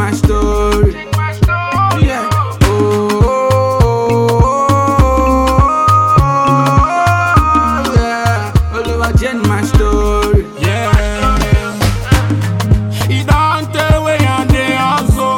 my story. Yeah. Oluwa change my story. Yeah. It don't tell where and they also.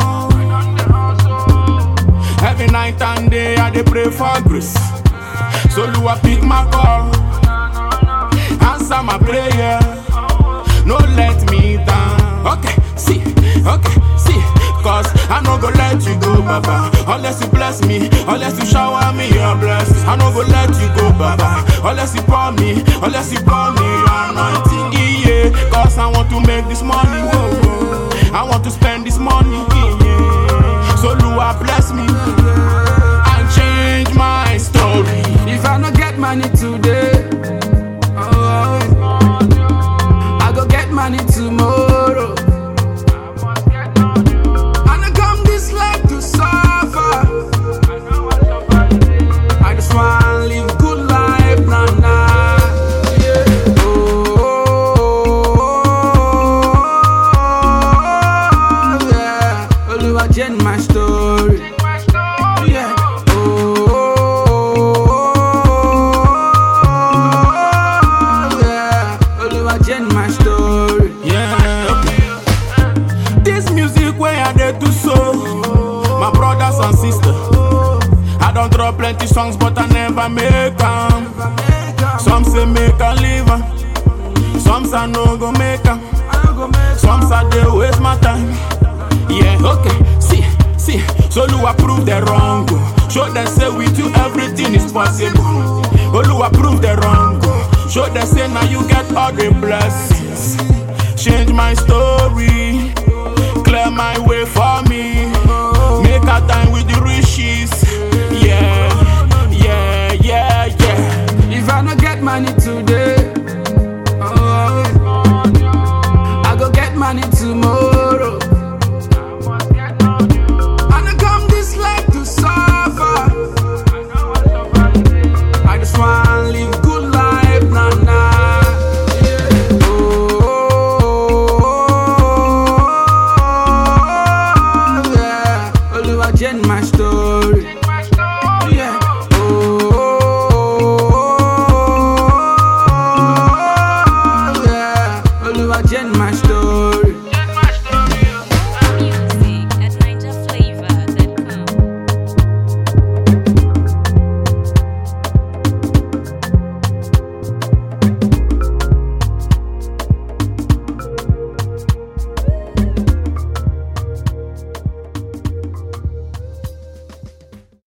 Every night and day I dey pray for grace. So Lua pick my call, answer my prayer. No let me down. Okay, see, cause I no go let you go, Baba. Unless you bless me, unless you shower me your blessings. I no go let you go, Baba. Unless you pour me your anointing. Yeah, cause I want to make this money. Whoa. I want to spend this money. Yeah. So Lua bless me and change my story. If I no get money today, I go get money tomorrow. I don't come this life to suffer. I just wanna live good life, nah. Yeah. Yeah. Oluwa change my story. Yeah. Change my story. Yeah. This music where I did do so. My brothers and sisters, I don't drop plenty songs, but I never make them. Some say make a live, some say no go make them. Some say they waste my time. Yeah, okay, see. So Lua prove they wrong. Show them say with you everything is possible. Lua prove they wrong. Show them say now you get all the blessings. Change my story, clear my way for me. Make a time with the riches. Yeah. If I no get money today,